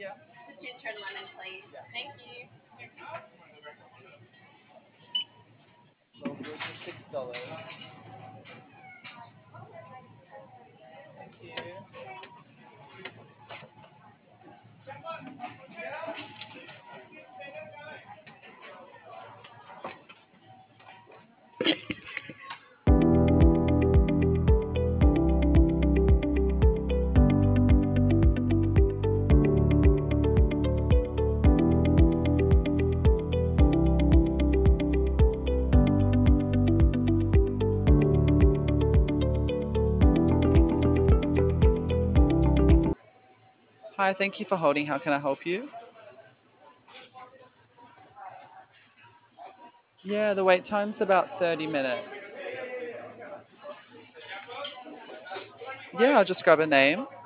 Those are $6. Thank you. Hi, thank you for holding. How can I help you? Yeah, the wait time's about 30 minutes. Yeah, I'll just grab a name.